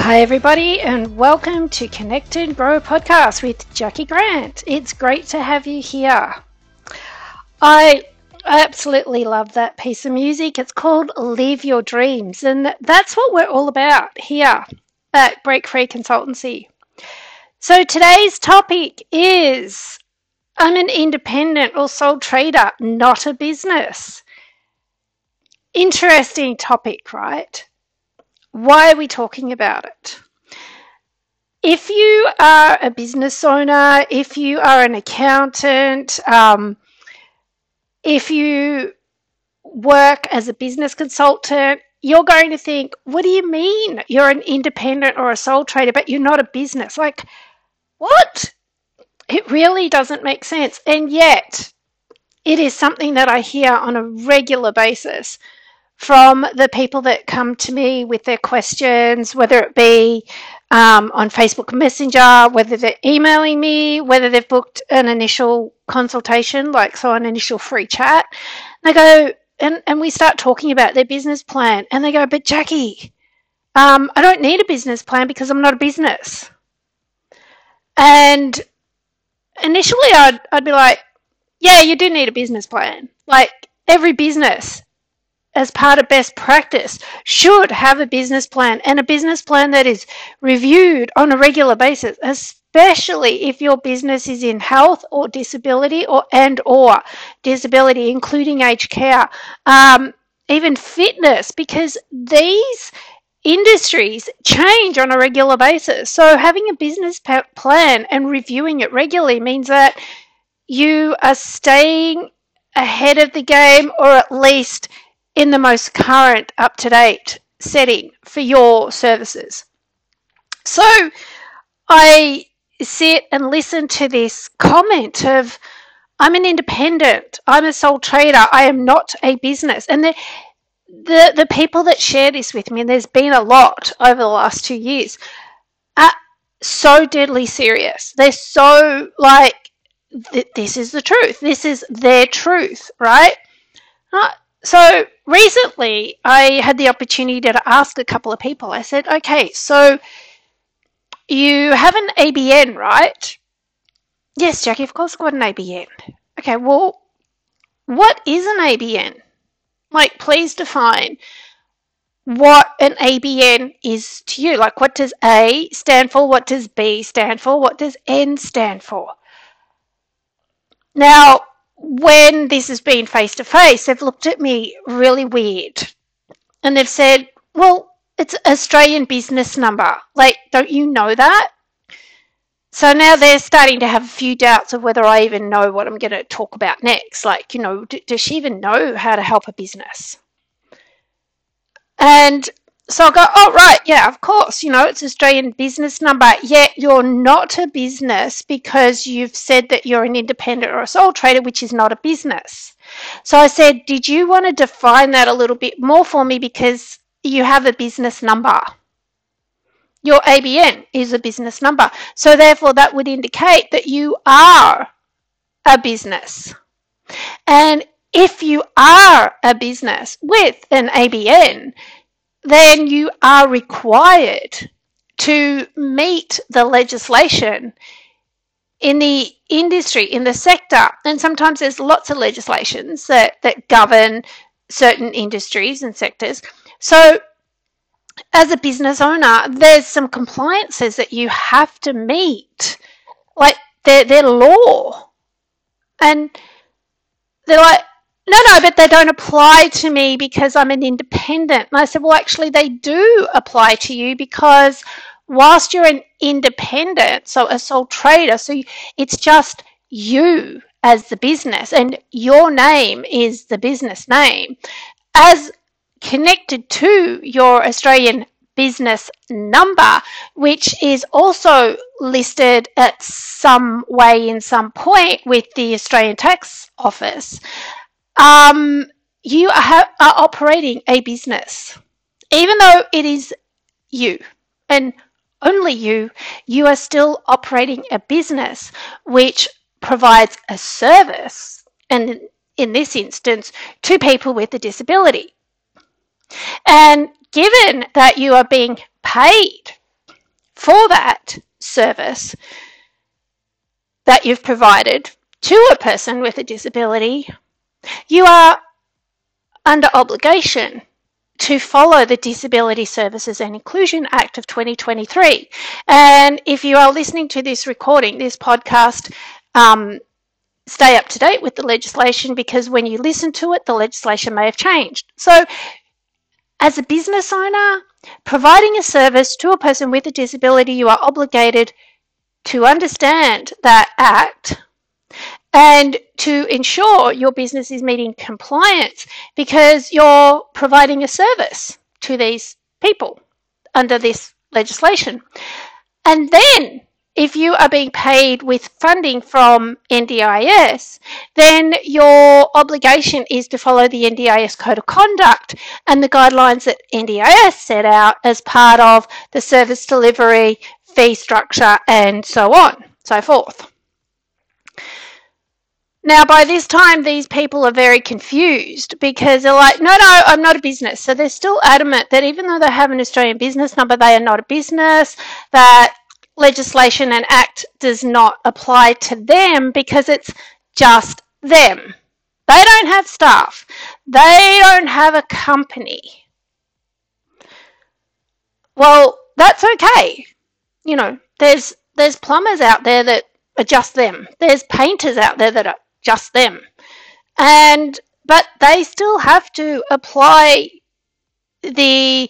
Hi everybody and welcome to Connect and Grow podcast with Jackie Grant. It's great to have you here. I absolutely love that piece of music. It's called Live Your Dreams, and that's what we're all about here at Break Free Consultancy. So today's topic is I'm an independent or sole trader, not a business. Interesting topic, right? Why are we talking about it? If you are a business owner, if you are an accountant, if you work as a business consultant, you're going to think, what do you mean you're an independent or a sole trader, but you're not a business? Like, what? It really doesn't make sense. And yet, it is something that I hear on a regular basis from the people that come to me with their questions, whether it be on Facebook Messenger, whether they're emailing me, whether they've booked an initial consultation, an initial free chat. They go, and we start talking about their business plan, and they go, but Jackie, I don't need a business plan because I'm not a business. And initially I'd be like, yeah, you do need a business plan. Like every business, as part of best practice, should have a business plan, and a business plan that is reviewed on a regular basis, especially if your business is in health or disability or disability, including aged care, even fitness, because these industries change on a regular basis. So having a business plan and reviewing it regularly means that you are staying ahead of the game, or at least in the most current, up-to-date setting for your services. So I sit and listen to this comment of, I'm an independent, I'm a sole trader, I am not a business. And the people that share this with me, and there's been a lot over the last 2 years, are so deadly serious. They're so like, this is the truth. This is their truth, right? So recently, I had the opportunity to ask a couple of people. I said, okay, so you have an ABN, right? Yes, Jackie, of course I've got an ABN. Okay, well, what is an ABN? Like, please define what an ABN is to you. Like, what does A stand for? What does B stand for? What does N stand for? Now, when this has been face-to-face, they've looked at me really weird. And they've said, well, it's Australian business number. Like, don't you know that? So now they're starting to have a few doubts of whether I even know what I'm going to talk about next. Like, does she even know how to help a business? And so I go, oh, right, yeah, of course, it's Australian business number, yet you're not a business because you've said that you're an independent or a sole trader, which is not a business. So I said, did you want to define that a little bit more for me, because you have a business number? Your ABN is a business number. So therefore that would indicate that you are a business. And if you are a business with an ABN, then you are required to meet the legislation in the industry, in the sector. And sometimes there's lots of legislations that govern certain industries and sectors. So as a business owner, there's some compliances that you have to meet. Like, they're law. And they're like, no, but they don't apply to me because I'm an independent. And I said, well, actually, they do apply to you, because whilst you're an independent, so a sole trader, so it's just you as the business, and your name is the business name, as connected to your Australian business number, which is also listed at some way in some point with the Australian Tax Office. You are operating a business. Even though it is you and only you are still operating a business which provides a service, and in this instance, to people with a disability. And given that you are being paid for that service that you've provided to a person with a disability, you are under obligation to follow the Disability Services and Inclusion Act of 2023. And if you are listening to this recording, this podcast, stay up to date with the legislation, because when you listen to it, the legislation may have changed. So as a business owner, providing a service to a person with a disability, you are obligated to understand that act and to ensure your business is meeting compliance, because you're providing a service to these people under this legislation. And then if you are being paid with funding from NDIS, then your obligation is to follow the NDIS Code of Conduct and the guidelines that NDIS set out as part of the service delivery, fee structure, and so on, so forth. Now, by this time, these people are very confused, because they're like, no, I'm not a business. So they're still adamant that even though they have an Australian business number, they are not a business, that legislation and act does not apply to them because it's just them. They don't have staff. They don't have a company. Well, that's okay. You know, there's plumbers out there that are just them. There's painters out there that are just them. But they still have to apply the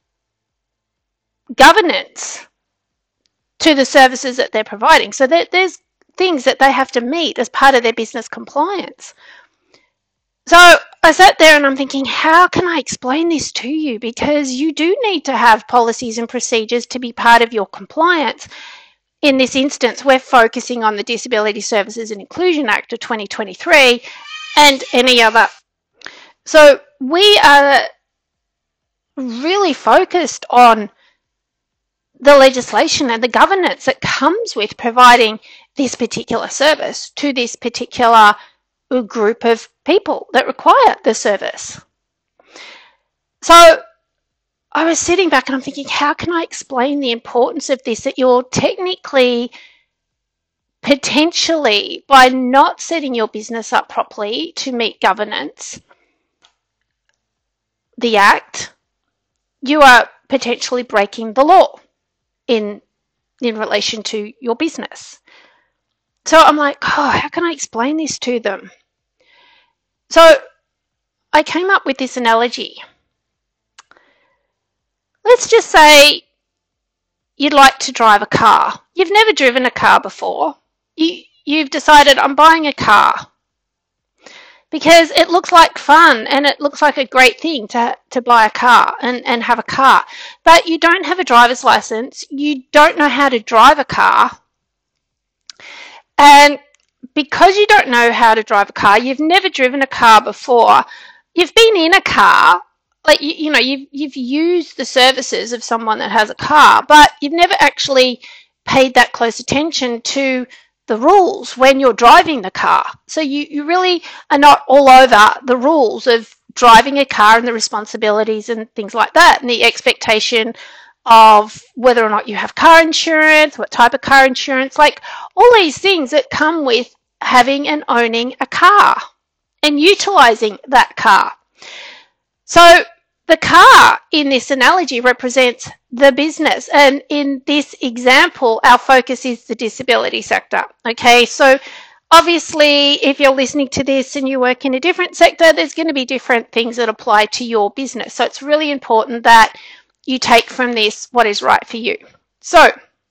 governance to the services that they're providing. So there's things that they have to meet as part of their business compliance. So I sat there and I'm thinking, how can I explain this to you? Because you do need to have policies and procedures to be part of your compliance. In this instance, we're focusing on the Disability Services and Inclusion Act of 2023 and any other. So we are really focused on the legislation and the governance that comes with providing this particular service to this particular group of people that require the service. So I was sitting back and I'm thinking, how can I explain the importance of this, that you're technically, potentially, by not setting your business up properly to meet governance, the Act, you are potentially breaking the law in relation to your business. So I'm like, how can I explain this to them? So I came up with this analogy. Let's just say you'd like to drive a car. You've never driven a car before. You've decided, I'm buying a car because it looks like fun and it looks like a great thing to buy a car and have a car. But you don't have a driver's license. You don't know how to drive a car. And because you don't know how to drive a car, you've never driven a car before, you've been in a car, like, you've used the services of someone that has a car, but you've never actually paid that close attention to the rules when you're driving the car. So you really are not all over the rules of driving a car and the responsibilities and things like that, and the expectation of whether or not you have car insurance, what type of car insurance, like all these things that come with having and owning a car and utilizing that car. So the car in this analogy represents the business, and in this example our focus is the disability sector. Okay, so obviously if you're listening to this and you work in a different sector, there's going to be different things that apply to your business. So it's really important that you take from this what is right for you. So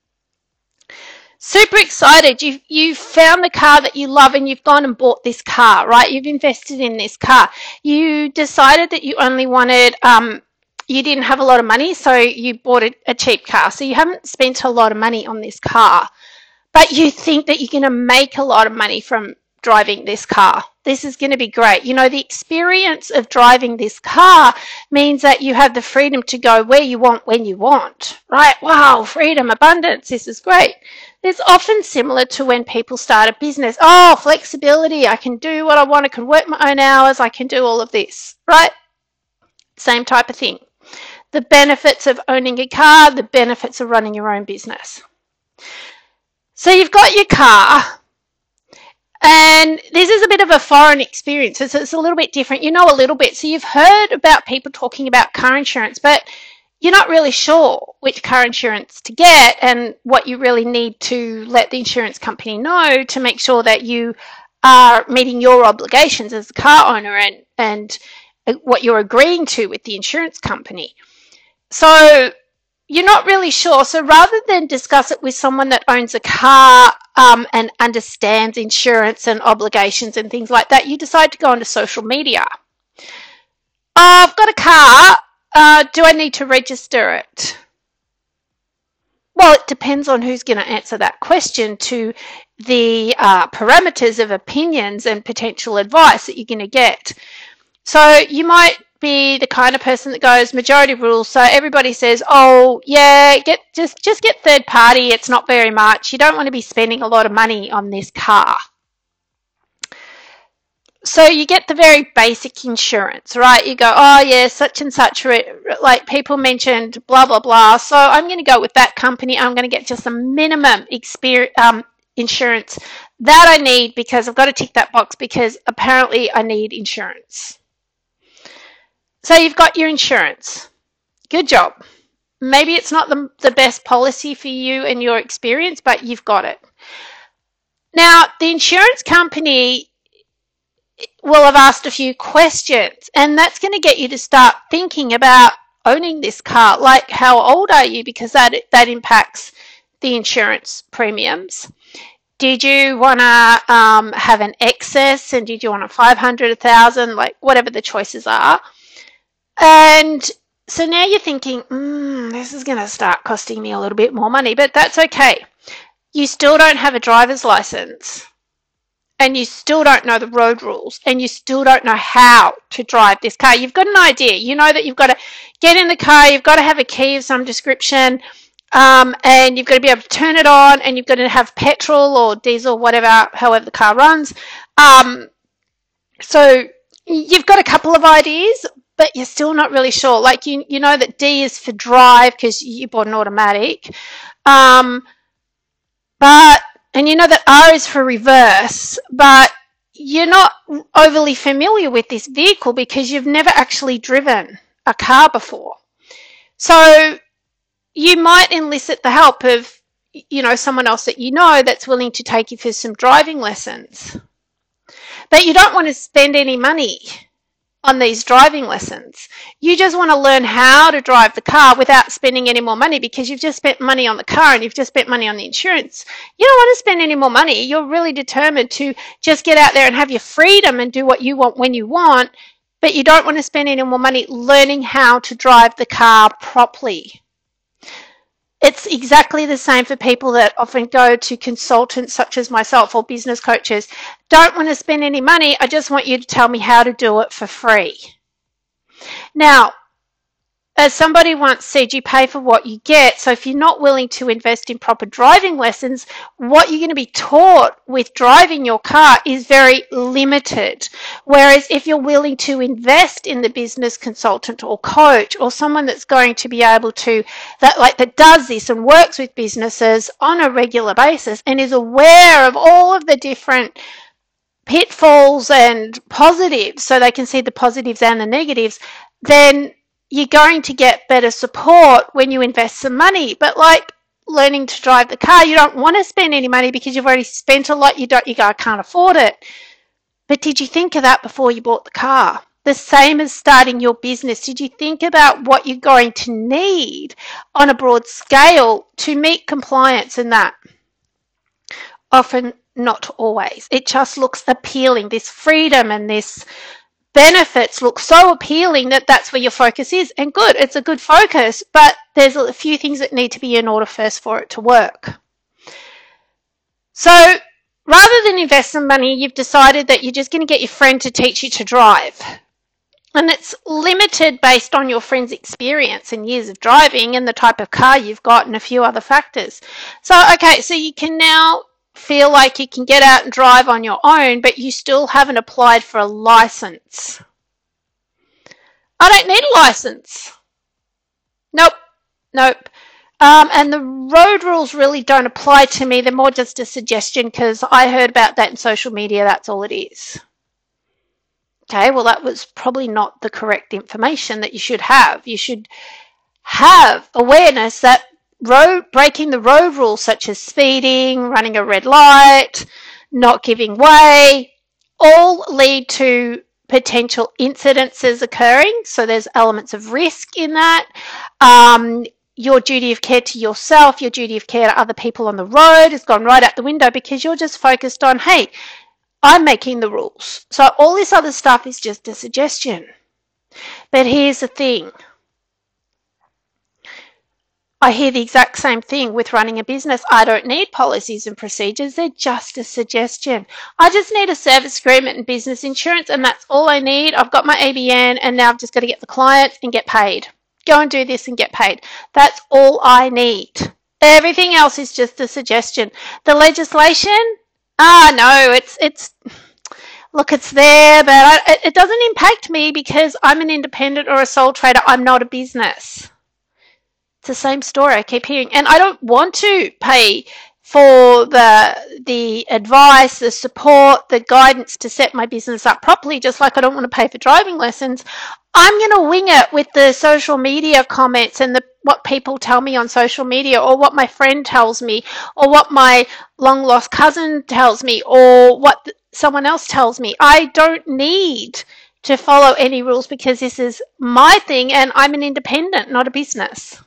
super excited, you've found the car that you love and you've gone and bought this car, right? You've invested in this car. You decided that you only wanted, you didn't have a lot of money, so you bought a cheap car. So you haven't spent a lot of money on this car, but you think that you're going to make a lot of money from driving this car. This is going to be great. You know, the experience of driving this car means that you have the freedom to go where you want, when you want, right? Wow, freedom, abundance, this is great. It's often similar to when people start a business. Oh, flexibility, I can do what I want, I can work my own hours, I can do all of this, right? Same type of thing. the benefits of owning a car, the benefits of running your own business. So you've got your car, and this is a bit of a foreign experience. It's a little bit different. You know a little bit. So you've heard about people talking about car insurance, but you're not really sure which car insurance to get and what you really need to let the insurance company know to make sure that you are meeting your obligations as a car owner and what you're agreeing to with the insurance company. So you're not really sure. So rather than discuss it with someone that owns a car and understands insurance and obligations and things like that, you decide to go onto social media. I've got a car. Do I need to register it? Well, it depends on who's going to answer that question to the parameters of opinions and potential advice that you're going to get. So you might be the kind of person that goes majority rules. So everybody says, oh yeah, just get third party. It's not very much. You don't want to be spending a lot of money on this car. So you get the very basic insurance, right? You go, oh yeah, such and such, like people mentioned, blah, blah, blah. So I'm going to go with that company. I'm going to get just a minimum insurance that I need because I've got to tick that box because apparently I need insurance. So you've got your insurance. Good job. Maybe it's not the best policy for you and your experience, but you've got it. Now, the insurance company will have asked a few questions, and that's going to get you to start thinking about owning this car. Like, how old are you? Because that impacts the insurance premiums. Did you want to have an excess, and did you want a 500, 1,000, like whatever the choices are? And so now you're thinking, this is going to start costing me a little bit more money, but that's okay. You still don't have a driver's license, and you still don't know the road rules, and you still don't know how to drive this car. You've got an idea. You know that you've got to get in the car, you've got to have a key of some description, and you've got to be able to turn it on, and you've got to have petrol or diesel, whatever, however the car runs. So you've got a couple of ideas, but you're still not really sure. Like, you know that D is for drive because you bought an automatic. And you know that R is for reverse, but you're not overly familiar with this vehicle because you've never actually driven a car before. So you might enlist the help of, someone else that you know that's willing to take you for some driving lessons. But you don't want to spend any money on these driving lessons. You just want to learn how to drive the car without spending any more money because you've just spent money on the car and you've just spent money on the insurance. You don't want to spend any more money. You're really determined to just get out there and have your freedom and do what you want when you want, but you don't want to spend any more money learning how to drive the car properly. It's exactly the same for people that often go to consultants such as myself or business coaches. Don't want to spend any money. I just want you to tell me how to do it for free. Now, as somebody once said, you pay for what you get. So if you're not willing to invest in proper driving lessons, what you're going to be taught with driving your car is very limited. Whereas if you're willing to invest in the business consultant or coach or someone that's going to be able to, that does this and works with businesses on a regular basis and is aware of all of the different pitfalls and positives so they can see the positives and the negatives, then you're going to get better support when you invest some money. But like learning to drive the car, you don't want to spend any money because you've already spent a lot. You go, I can't afford it. But did you think of that before you bought the car? The same as starting your business. Did you think about what you're going to need on a broad scale to meet compliance and that? Often not always. It just looks appealing. This freedom and this benefits look so appealing that that's where your focus is. And good, it's a good focus, but there's a few things that need to be in order first for it to work. So rather than invest some money, you've decided that you're just going to get your friend to teach you to drive. And it's limited based on your friend's experience and years of driving and the type of car you've got and a few other factors. So, okay, so you can now feel like you can get out and drive on your own, but you still haven't applied for a license. I don't need a license. Nope, nope. And the road rules really don't apply to me. They're more just a suggestion because I heard about that in social media. That's all it is. Okay, well, that was probably not the correct information that you should have. You should have awareness that breaking the road rules such as speeding, running a red light, not giving way, all lead to potential incidences occurring. So there's elements of risk in that. Your duty of care to yourself, your duty of care to other people on the road has gone right out the window because you're just focused on, hey, I'm making the rules. So all this other stuff is just a suggestion. But here's the thing. I hear the exact same thing with running a business. I don't need policies and procedures. They're just a suggestion. I just need a service agreement and business insurance, and that's all I need. I've got my ABN, and now I've just got to get the clients and get paid. Go and do this and get paid. That's all I need. Everything else is just a suggestion. The legislation, no, it's look, it's there, but it doesn't impact me because I'm an independent or a sole trader. I'm not a business. It's the same story I keep hearing. And I don't want to pay for the advice, the support, the guidance to set my business up properly, just like I don't want to pay for driving lessons. I'm going to wing it with the social media comments and what people tell me on social media, or what my friend tells me, or what my long lost cousin tells me, or what someone else tells me. I don't need to follow any rules because this is my thing and I'm an independent, not a business.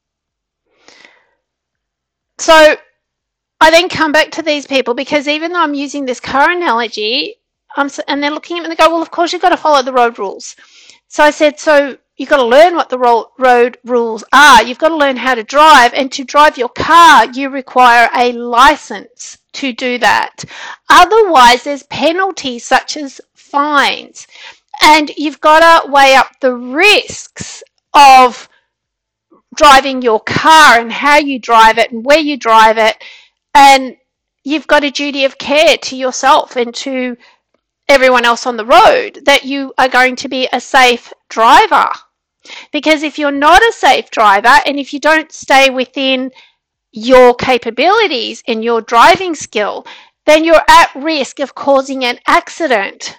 So I then come back to these people because even though I'm using this car analogy, and they're looking at me and they go, well, of course you've got to follow the road rules. So I said, so you've got to learn what the road rules are. You've got to learn how to drive, and to drive your car, you require a license to do that. Otherwise, there's penalties such as fines, and you've got to weigh up the risks of driving your car and how you drive it and where you drive it, and you've got a duty of care to yourself and to everyone else on the road that you are going to be a safe driver. Because if you're not a safe driver and if you don't stay within your capabilities and your driving skill, then you're at risk of causing an accident.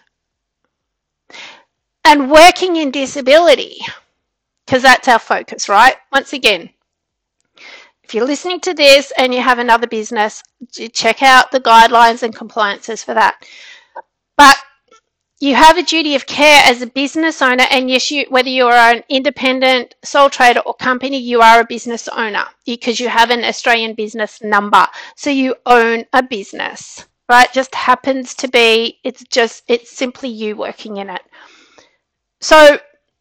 And working in disability, because that's our focus, right? Once again, if you're listening to this and you have another business, check out the guidelines and compliances for that. But you have a duty of care as a business owner, and yes, whether you are an independent, sole trader or company, you are a business owner because you have an Australian business number. So you own a business, right? Just happens to be, it's simply you working in it. So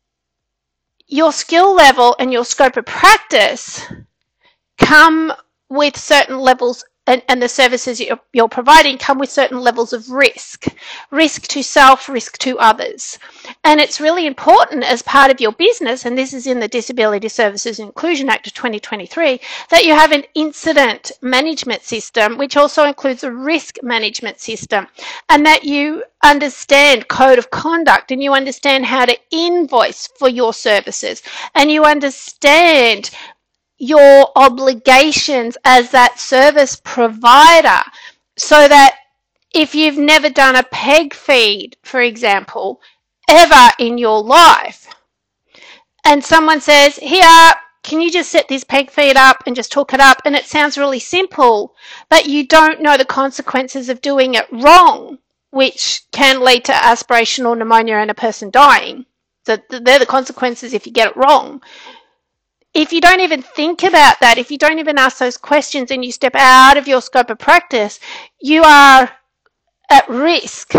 your skill level and your scope of practice come with certain levels, and the services you're providing come with certain levels of risk to self, risk to others. And it's really important as part of your business, and this is in the Disability Services Inclusion Act of 2023, that you have an incident management system, which also includes a risk management system, and that you understand code of conduct, and you understand how to invoice for your services, and you understand your obligations as that service provider, so that if you've never done a peg feed, for example, ever in your life, and someone says, here, can you just set this peg feed up and just hook it up, and it sounds really simple, but you don't know the consequences of doing it wrong, which can lead to aspirational pneumonia and a person dying. So they're the consequences if you get it wrong. If you don't even think about that, if you don't even ask those questions and you step out of your scope of practice, you are at risk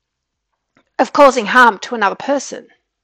of causing harm to another person.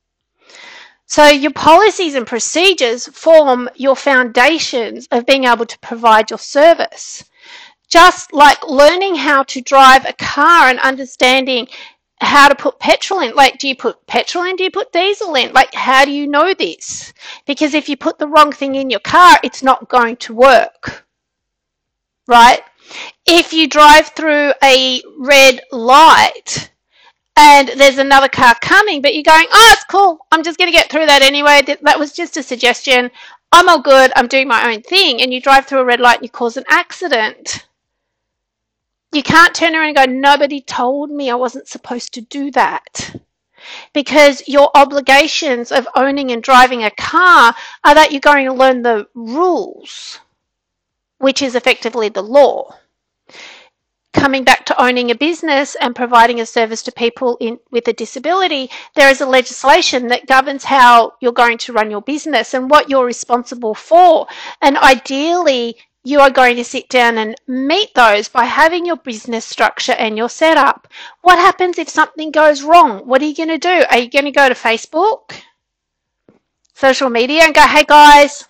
So your policies and procedures form your foundations of being able to provide your service. Just like learning how to drive a car and understanding how to put petrol in. Like, do you put petrol in? Do you put diesel in? Like, how do you know this? Because if you put the wrong thing in your car, it's not going to work, right? If you drive through a red light and there's another car coming, but you're going, oh, it's cool, I'm just going to get through that anyway. That was just a suggestion. I'm all good, I'm doing my own thing, and you drive through a red light and you cause an accident. You can't turn around and go, nobody told me I wasn't supposed to do that. Because your obligations of owning and driving a car are that you're going to learn the rules, which is effectively the law. Coming back to owning a business and providing a service to people with a disability, there is a legislation that governs how you're going to run your business and what you're responsible for. And ideally, you are going to sit down and meet those by having your business structure and your setup. What happens if something goes wrong? What are you going to do? Are you going to go to Facebook, social media, and go, hey guys,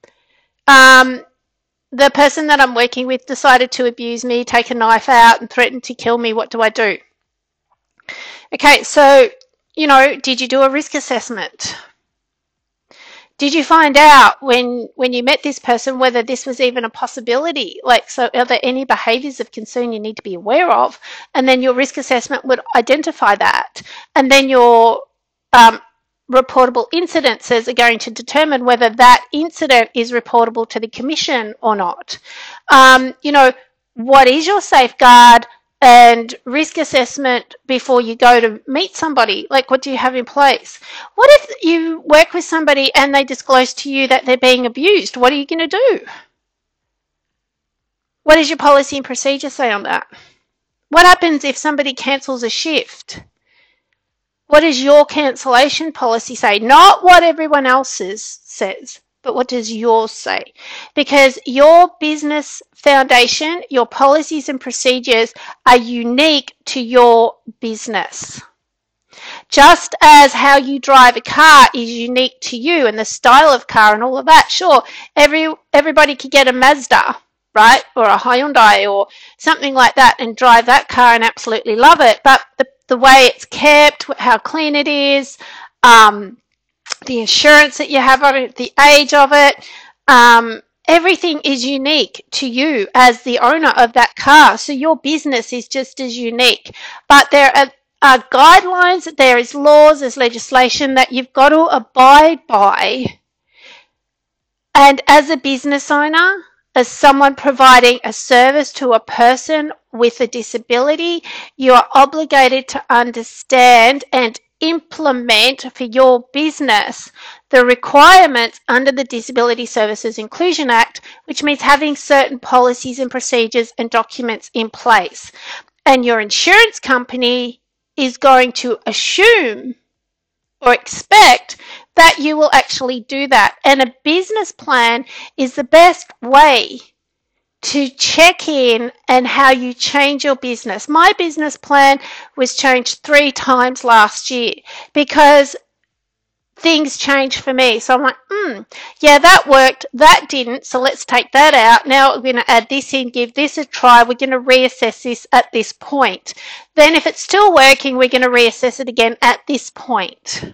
the person that I'm working with decided to abuse me, take a knife out and threaten to kill me. What do I do? Okay, so, did you do a risk assessment? Did you find out when you met this person whether this was even a possibility? So are there any behaviours of concern you need to be aware of? And then your risk assessment would identify that. And then your reportable incidences are going to determine whether that incident is reportable to the commission or not. What is your safeguard and risk assessment before you go to meet somebody? What do you have in place? What if you work with somebody and they disclose to you that they're being abused? What are you going to do? What does your policy and procedure say on that? What happens if somebody cancels a shift? What does your cancellation policy say? Not what everyone else's says, but what does yours say? Because your business foundation, your policies and procedures are unique to your business. Just as how you drive a car is unique to you and the style of car and all of that. Sure, everybody could get a Mazda, right? Or a Hyundai or something like that and drive that car and absolutely love it. But the way it's kept, how clean it is, the insurance that you have on it, the age of it, everything is unique to you as the owner of that car. So your business is just as unique. But there are guidelines, there is laws, there's legislation that you've got to abide by. And as a business owner, as someone providing a service to a person with a disability, you are obligated to understand and implement for your business the requirements under the Disability Services Inclusion Act, which means having certain policies and procedures and documents in place. And your insurance company is going to assume or expect that you will actually do that. And a business plan is the best way to check in and how you change your business. My business plan was changed 3 times last year because things changed for me. So I'm like, yeah, that worked, that didn't, so let's take that out. Now we're going to add this in, give this a try. We're going to reassess this at this point. Then if it's still working, we're going to reassess it again at this point.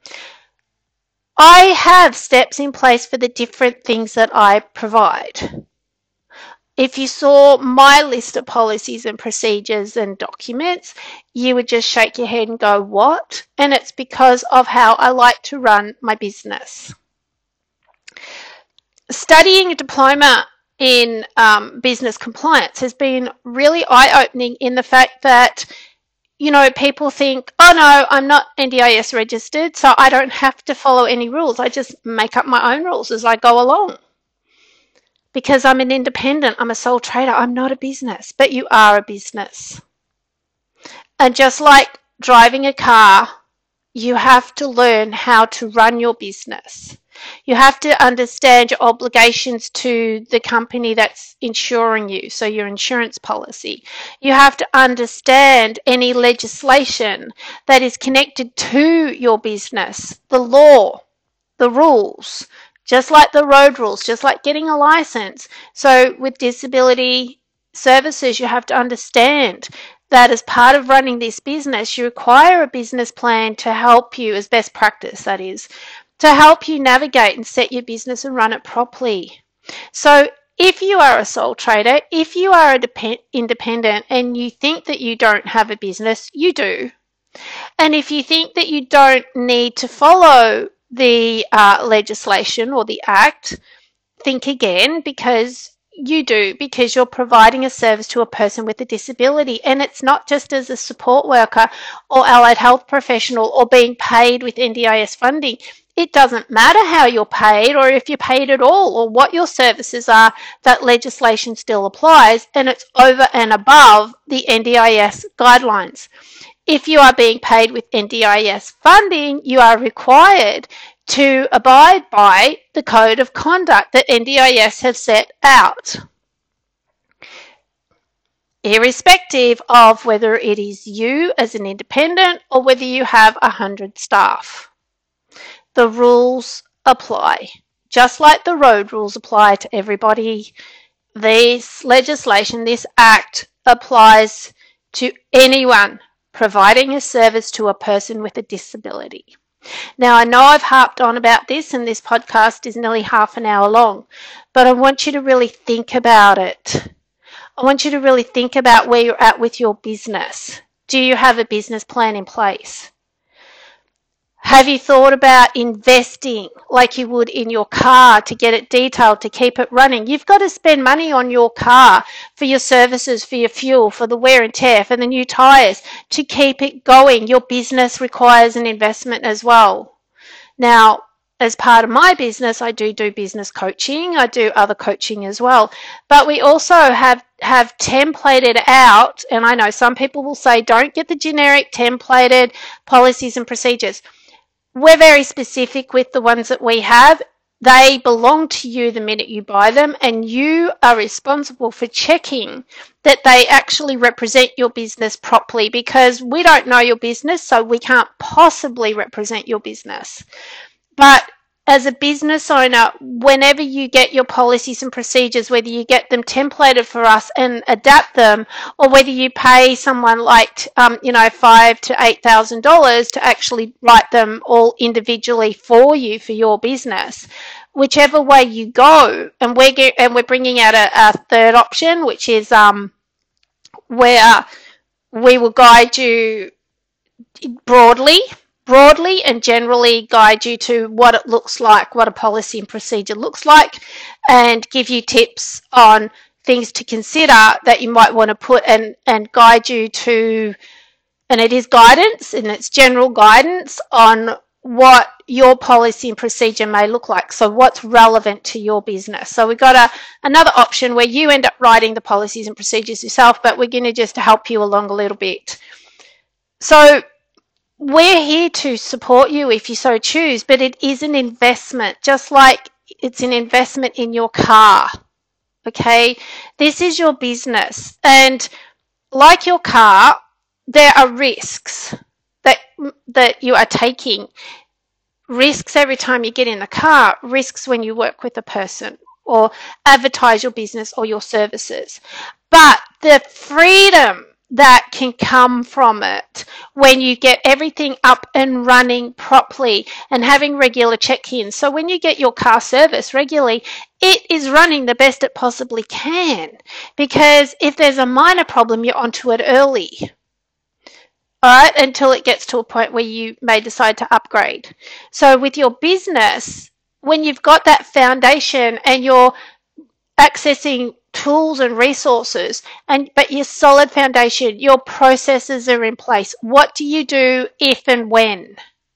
I have steps in place for the different things that I provide. If you saw my list of policies and procedures and documents, you would just shake your head and go, what? And it's because of how I like to run my business. Studying a diploma in business compliance has been really eye-opening in the fact that, people think, oh no, I'm not NDIS registered, so I don't have to follow any rules. I just make up my own rules as I go along. Because I'm an independent, I'm a sole trader, I'm not a business, but you are a business. And just like driving a car, you have to learn how to run your business. You have to understand your obligations to the company that's insuring you, so your insurance policy. You have to understand any legislation that is connected to your business, the law, the rules, just like the road rules, just like getting a license. So with disability services, you have to understand that as part of running this business, you require a business plan to help you, as best practice that is, to help you navigate and set your business and run it properly. So if you are a sole trader, if you are an independent and you think that you don't have a business, you do. And if you think that you don't need to follow the legislation or the act, think again, because you're providing a service to a person with a disability, and it's not just as a support worker or allied health professional or being paid with NDIS funding. It doesn't matter how you're paid or if you're paid at all or what your services are, that legislation still applies, and it's over and above the NDIS guidelines. If you are being paid with NDIS funding, you are required to abide by the code of conduct that NDIS have set out, irrespective of whether it is you as an independent or whether you have 100 staff. The rules apply. Just like the road rules apply to everybody, this legislation, this act, applies to anyone providing a service to a person with a disability. Now, I know I've harped on about this, and this podcast is nearly half an hour long, but I want you to really think about it. I want you to really think about where you're at with your business. Do you have a business plan in place? Have you thought about investing like you would in your car to get it detailed, to keep it running? You've got to spend money on your car for your services, for your fuel, for the wear and tear, for the new tyres, to keep it going. Your business requires an investment as well. Now, as part of my business, I do business coaching. I do other coaching as well. But we also have templated out, and I know some people will say, don't get the generic templated policies and procedures. We're very specific with the ones that we have. They belong to you the minute you buy them, and you are responsible for checking that they actually represent your business properly, because we don't know your business, so we can't possibly represent your business. But as a business owner, whenever you get your policies and procedures, whether you get them templated for us and adapt them, or whether you pay someone like $5,000 to $8,000 to actually write them all individually for you for your business, whichever way you go, and we're bringing out a third option, which is where we will guide you broadly and generally guide you to what it looks like, what a policy and procedure looks like, and give you tips on things to consider that you might want to put and guide you to, and it is guidance and it's general guidance on what your policy and procedure may look like. So what's relevant to your business. So we've got another option where you end up writing the policies and procedures yourself, but we're going to just help you along a little bit. So we're here to support you if you so choose, but it is an investment, just like it's an investment in your car. Okay, this is your business, and like your car, there are risks that you are taking. Risks every time you get in the car, risks when you work with a person or advertise your business or your services. But the freedom that can come from it when you get everything up and running properly and having regular check-ins. So when you get your car service regularly, it is running the best it possibly can, because if there's a minor problem, you're onto it early. All right, until it gets to a point where you may decide to upgrade. So with your business, when you've got that foundation and you're accessing tools and resources, but your solid foundation, your processes are in place. What do you do if and when?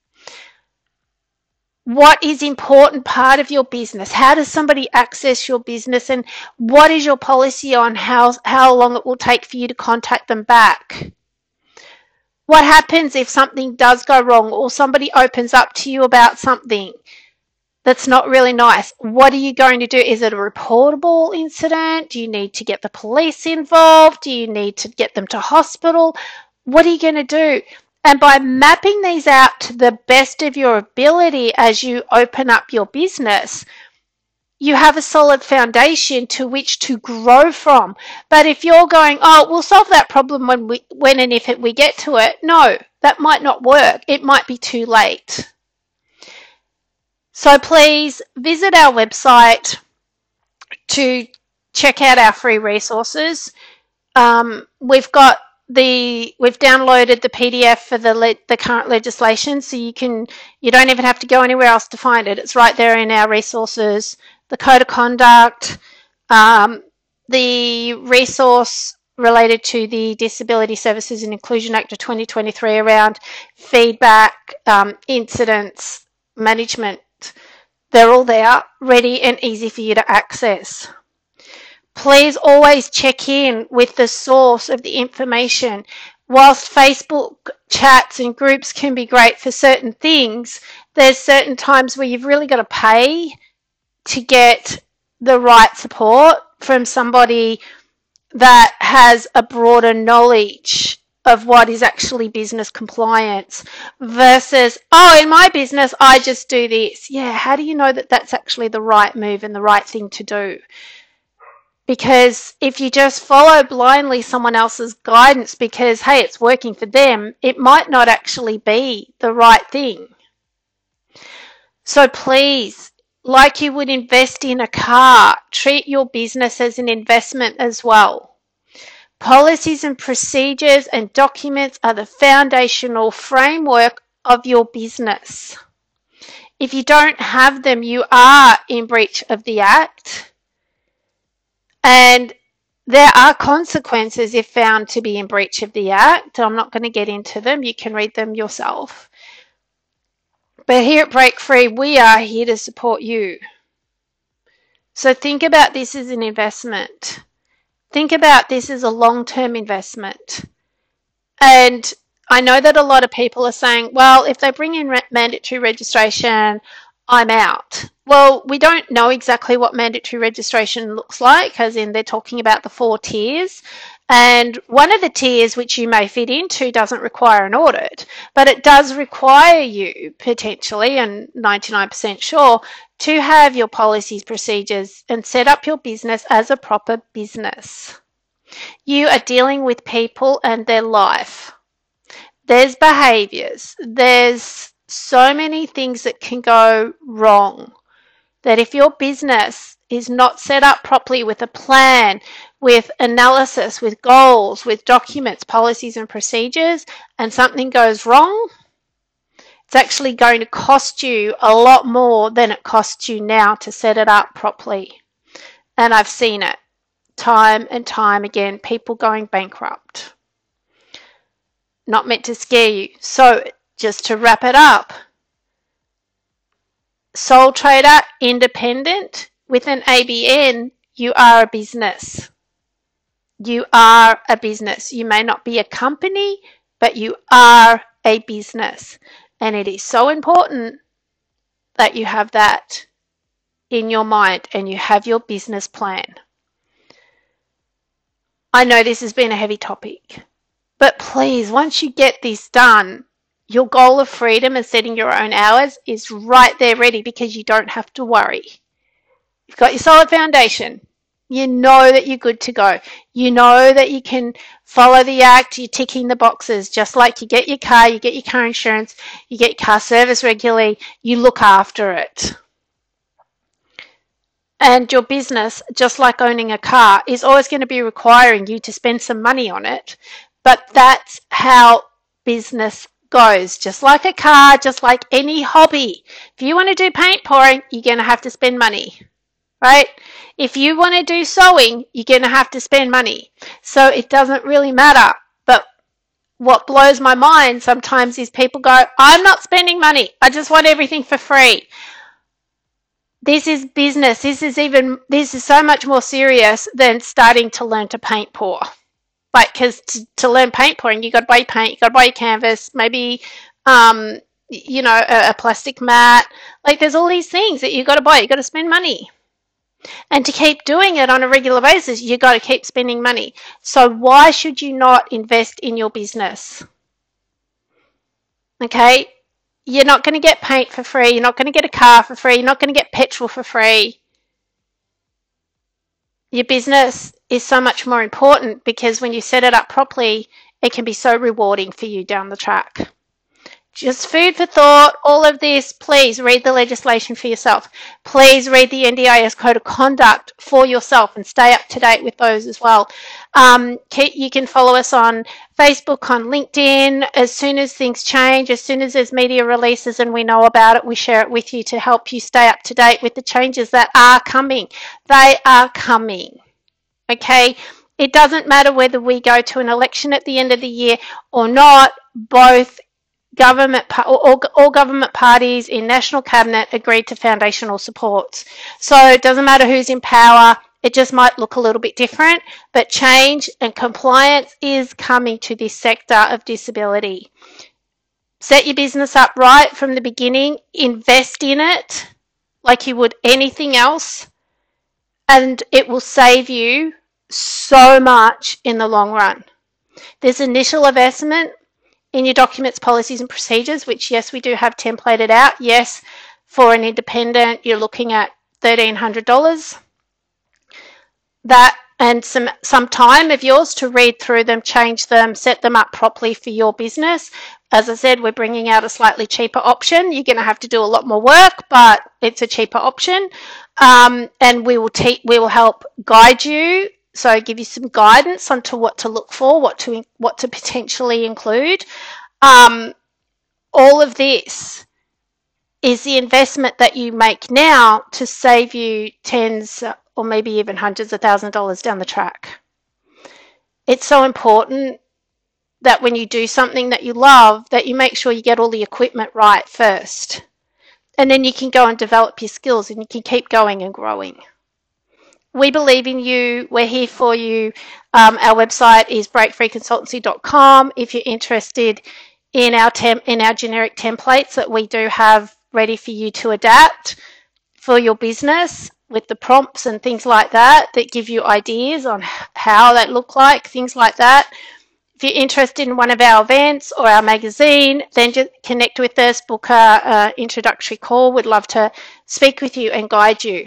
What is important part of your business? How does somebody access your business, and what is your policy on how long it will take for you to contact them back? What happens if something does go wrong or somebody opens up to you about something that's not really nice? What are you going to do? Is it a reportable incident? Do you need to get the police involved? Do you need to get them to hospital? What are you going to do? And by mapping these out to the best of your ability as you open up your business, you have a solid foundation to which to grow from. But if you're going, oh, we'll solve that problem when and if we get to it, no, that might not work. It might be too late. So please visit our website to check out our free resources. We've got we've downloaded the PDF for the current legislation, so you don't even have to go anywhere else to find it. It's right there in our resources. The code of conduct, the resource related to the Disability Services and Inclusion Act of 2023 around feedback, incidents, management. They're all there, ready and easy for you to access. Please always check in with the source of the information. Whilst Facebook chats and groups can be great for certain things, there's certain times where you've really got to pay to get the right support from somebody that has a broader knowledge of what is actually business compliance versus, oh, in my business, I just do this. Yeah, how do you know that that's actually the right move and the right thing to do? Because if you just follow blindly someone else's guidance because, hey, it's working for them, it might not actually be the right thing. So please, like you would invest in a car, treat your business as an investment as well. Policies and procedures and documents are the foundational framework of your business. If you don't have them, you are in breach of the Act. And there are consequences if found to be in breach of the Act. I'm not going to get into them. You can read them yourself. But here at Break Free, we are here to support you. So think about this as an investment. Think about this as a long-term investment. And I know that a lot of people are saying, well, if they bring in mandatory registration, I'm out. Well, we don't know exactly what mandatory registration looks like, as in they're talking about the 4 tiers. And one of the tiers which you may fit into doesn't require an audit, but it does require you potentially, and 99% sure, to have your policies, procedures, and set up your business as a proper business. You are dealing with people and their life. There's behaviors. There's so many things that can go wrong, that if your business is not set up properly with a plan, with analysis, with goals, with documents, policies and procedures, and something goes wrong, it's actually going to cost you a lot more than it costs you now to set it up properly. And I've seen it time and time again, people going bankrupt. Not meant to scare you. So just to wrap it up, sole trader, independent, with an ABN, you are a business. You are a business. You may not be a company, but you are a business. And it is so important that you have that in your mind and you have your business plan. I know this has been a heavy topic, but please, once you get this done, your goal of freedom and setting your own hours is right there ready, because you don't have to worry. You've got your solid foundation. You know that you're good to go. You know that you can follow the Act. You're ticking the boxes, just like you get your car, you get your car insurance, you get your car service regularly, you look after it. And your business, just like owning a car, is always going to be requiring you to spend some money on it. But that's how business goes. Just like a car, just like any hobby. If you want to do paint pouring, you're going to have to spend money, right? If you want to do sewing, you're going to have to spend money. So it doesn't really matter. But what blows my mind sometimes is people go, I'm not spending money. I just want everything for free. This is business. This is so much more serious than starting to learn to paint pour. Like, because to learn paint pouring, you got to buy paint, you got to buy your canvas, maybe, a plastic mat. Like, there's all these things that you got to buy. You got to spend money, and to keep doing it on a regular basis, you got to keep spending money. So why should you not invest in your business? Okay, you're not going to get paint for free. You're not going to get a car for free. You're not going to get petrol for free. Your business is so much more important, because when you set it up properly, it can be so rewarding for you down the track. Just food for thought. All of this, please read the legislation for yourself. Please read the NDIS Code of Conduct for yourself and stay up to date with those as well. You can follow us on Facebook, on LinkedIn. As soon as things change, as soon as there's media releases and we know about it, we share it with you to help you stay up to date with the changes that are coming. They are coming. Okay? It doesn't matter whether we go to an election at the end of the year or not. Both all government parties in National Cabinet agreed to foundational supports. So it doesn't matter who's in power. It just might look a little bit different, but change and compliance is coming to this sector of disability. Set your business up right from the beginning. Invest in it like you would anything else, and it will save you so much in the long run. There's initial investment in your documents, policies and procedures, which yes, we do have templated out. Yes, for an independent, you're looking at $1,300. That and some time of yours to read through them, change them, set them up properly for your business. As I said, we're bringing out a slightly cheaper option. You're going to have to do a lot more work, but it's a cheaper option. And we will help guide you. So give you some guidance onto what to look for, what to potentially include. All of this is the investment that you make now to save you tens or maybe even hundreds of $1,000s down the track. It's so important that when you do something that you love, that you make sure you get all the equipment right first. And then you can go and develop your skills and you can keep going and growing. We believe in you. We're here for you. Our website is breakfreeconsultancy.com. If you're interested in our generic templates that we do have ready for you to adapt for your business with the prompts and things like that give you ideas on how that look like, things like that. If you're interested in one of our events or our magazine, then just connect with us, book an introductory call. We'd love to speak with you and guide you.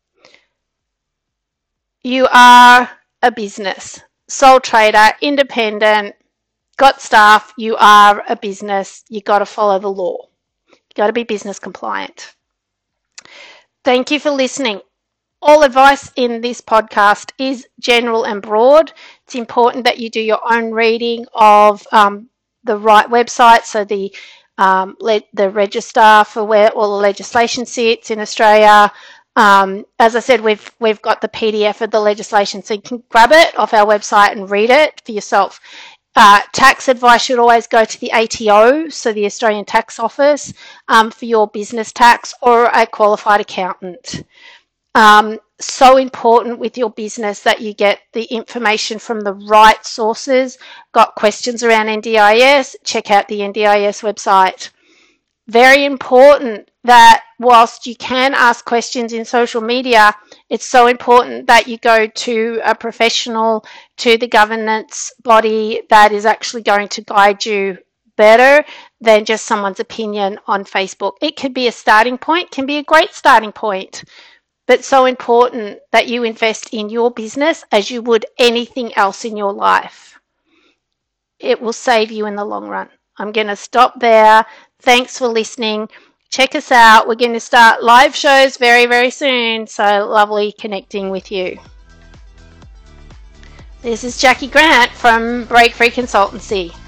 You are a business, sole trader, independent, got staff, you are a business, you got to follow the law. You got to be business compliant. Thank you for listening. All advice in this podcast is general and broad. It's important that you do your own reading of the right website, so the register for where all the legislation sits in Australia. As I said, we've got the PDF of the legislation, so you can grab it off our website and read it for yourself. Tax advice should always go to the ATO, so the Australian Tax Office, for your business tax, or a qualified accountant. So important with your business that you get the information from the right sources. Got questions around NDIS? Check out the NDIS website. Very important that whilst you can ask questions in social media, it's so important that you go to a professional, to the governance body that is actually going to guide you better than just someone's opinion on Facebook. It could be a starting point, can be a great starting point, but so important that you invest in your business as you would anything else in your life. It will save you in the long run. I'm going to stop there. Thanks for listening. Check us out. We're going to start live shows very, very soon. So lovely connecting with you. This is Jackie Grant from Break Free Consultancy.